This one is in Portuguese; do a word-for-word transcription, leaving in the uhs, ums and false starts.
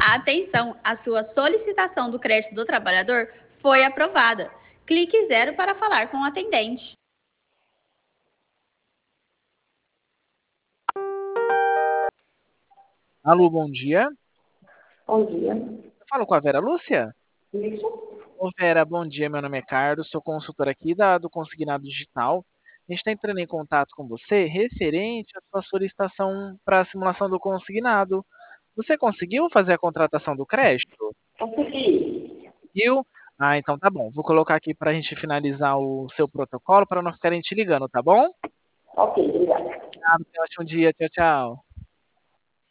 Atenção, a sua solicitação do crédito do trabalhador foi aprovada. Clique zero para falar com o atendente. Alô, bom dia. Bom dia. Eu falo com a Vera Lúcia? Isso? Ô Vera, bom dia, meu nome é Carlos, sou consultor aqui da, do Consignado Digital. A gente está entrando em contato com você referente à sua solicitação para a simulação do consignado. Você conseguiu fazer a contratação do crédito? Consegui. Conseguiu? Ah, então tá bom. Vou colocar aqui para a gente finalizar o seu protocolo para não ficarem te ligando, tá bom? Ok, obrigada. Ah, tenha um ótimo dia. Tchau, tchau.